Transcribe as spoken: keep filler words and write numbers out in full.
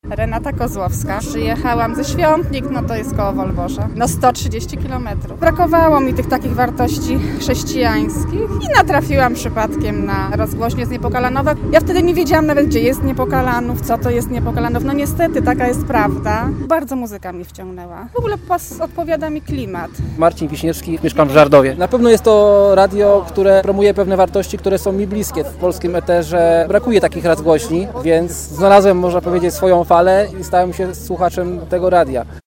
Renata Kozłowska. Przyjechałam ze Świątnik, no to jest koło Wolborza. No sto trzydzieści kilometrów. Brakowało mi tych takich wartości chrześcijańskich i natrafiłam przypadkiem na rozgłośnię z Niepokalanowa. Ja wtedy nie wiedziałam nawet, gdzie jest Niepokalanów, co to jest Niepokalanów. No niestety, taka jest prawda. Bardzo muzyka mnie wciągnęła. W ogóle pas odpowiada mi klimat. Marcin Wiśniewski, mieszkam w Żardowie. Na pewno jest to radio, które promuje pewne wartości, które są mi bliskie. W polskim eterze brakuje takich rozgłośni, więc znalazłem, można powiedzieć, swoją falę i stałem się słuchaczem tego radia.